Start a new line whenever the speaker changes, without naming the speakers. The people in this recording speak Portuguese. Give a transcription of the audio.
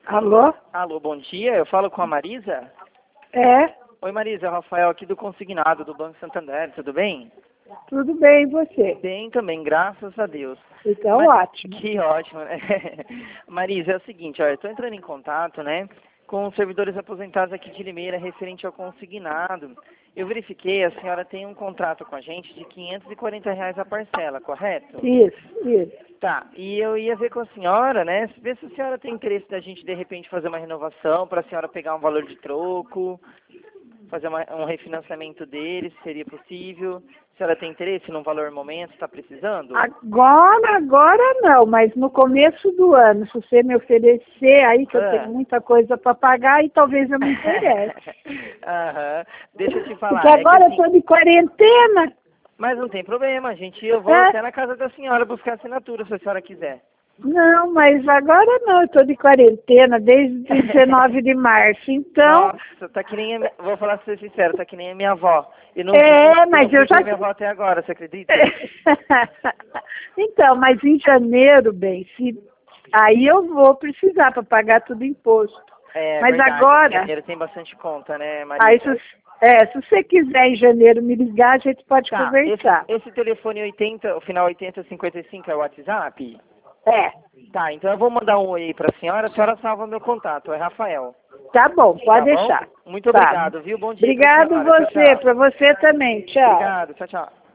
Alô?
Alô, bom dia. Eu falo com a Marisa?
É,
Oi, Marisa. É o Rafael aqui do Consignado, do Banco Santander. Tudo bem?
tudo bem, e você?
Bem também, graças a Deus.
Então, ótimo.
Que ótimo, né? Marisa, é o seguinte, olha, eu estou entrando em contato, né, com os servidores aposentados aqui de Limeira referente ao consignado. Eu verifiquei, a senhora tem um contrato com a gente de R$ 540 a parcela, correto?
Isso.
Tá, e eu ia ver com a senhora, né, ver se a senhora tem interesse da gente, de repente, fazer uma renovação para a senhora pegar um valor de troco, fazer um refinanciamento dele, se seria possível. A senhora tem interesse num valor momento, está precisando?
Agora não, mas no começo do ano, se você me oferecer aí, que eu tenho muita coisa para pagar, aí talvez eu me interesse.
Aham. Deixa eu te falar.
Porque agora eu estou de quarentena.
Mas não tem problema, gente. Eu vou até na casa da senhora buscar a assinatura, se a senhora quiser.
Não, mas agora não, eu estou de quarentena desde 19 de março, então...
Nossa, tá que nem vou falar pra ser sincero, tá que nem a minha avó. Eu não
mas
eu
eu já...
minha avó até agora, você acredita?
Então, mas em janeiro, bem, aí eu vou precisar para pagar tudo imposto. Mas
verdade,
agora...
janeiro tem bastante conta, né, Maria?
Aí, se você quiser em janeiro me ligar, a gente pode conversar.
Esse telefone 80, o final 8055 é o WhatsApp?
É.
Tá, então eu vou mandar um oi aí pra senhora, a senhora salva meu contato, é Rafael.
Tá bom, pode deixar.
Muito obrigado, viu? Bom dia.
Obrigado
pra senhora.
você, para você também. Tchau.
Obrigado, tchau, tchau.